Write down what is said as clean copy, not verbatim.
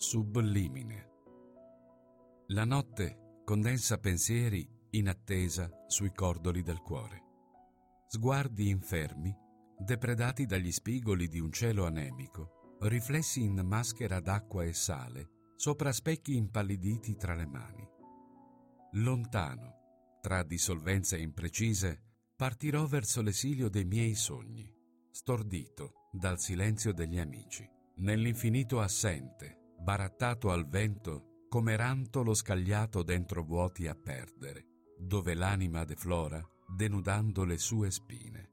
Sublimine. La notte condensa pensieri in attesa sui cordoli del cuore. Sguardi infermi, depredati dagli spigoli di un cielo anemico, riflessi in maschera d'acqua e sale, sopra specchi impalliditi tra le mani. Lontano, tra dissolvenze imprecise, partirò verso l'esilio dei miei sogni, stordito dal silenzio degli amici. Nell'infinito assente, barattato al vento, come rantolo scagliato dentro vuoti a perdere, dove l'anima deflora, denudando le sue spine.